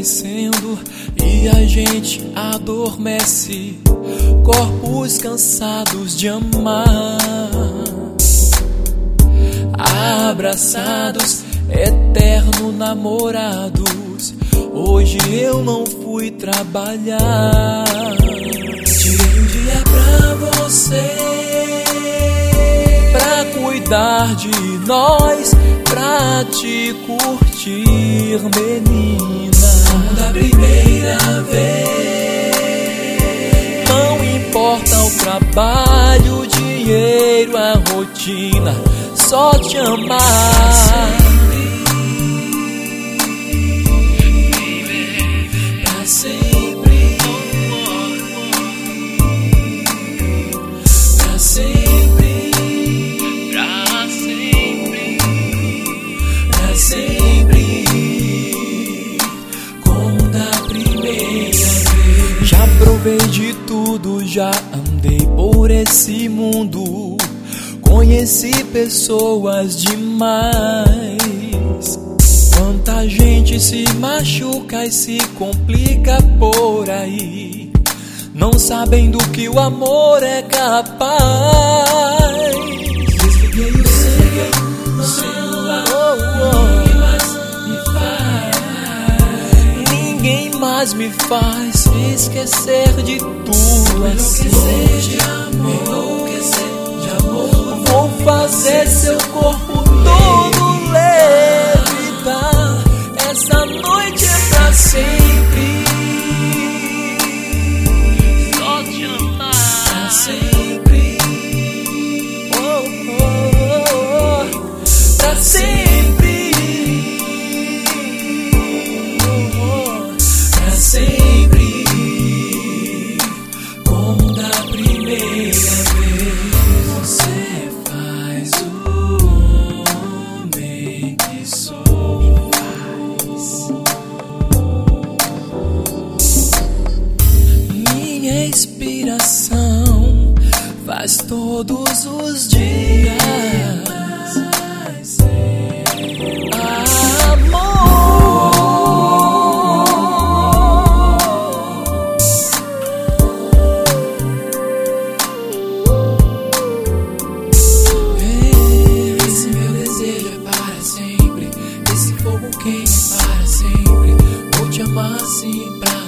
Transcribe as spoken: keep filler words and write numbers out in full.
escurecendo e a gente adormece, corpos cansados de amar, abraçados, eterno namorados. Hoje eu não fui trabalhar, tirei um dia pra você, pra cuidar de nós, pra te curtir, menina, como da primeira vez. Não importa o trabalho, o dinheiro, a rotina, só te amar. Pra sempre, pra sempre, pra sempre, pra sempre, como da primeira vez. Já provei de tudo, já andei por esse mundo, conheci pessoas demais. Quanta gente se machuca e se complica por aí, não sabendo que o amor é capaz. Desliguei o seu celular, ninguém mais me faz esquecer de tudo assim. De amor, de amor, vou fazer seu corpo todo levitar. Essa noite é pra sempre, só te amar. Pra sempre, oh, oh, oh. Pra sempre, oh, oh. Pra sempre, como da primeira vez. Você faz o homem que sou, minha inspiração, faz todos os dias. Queima para sempre, vou te amar assim pra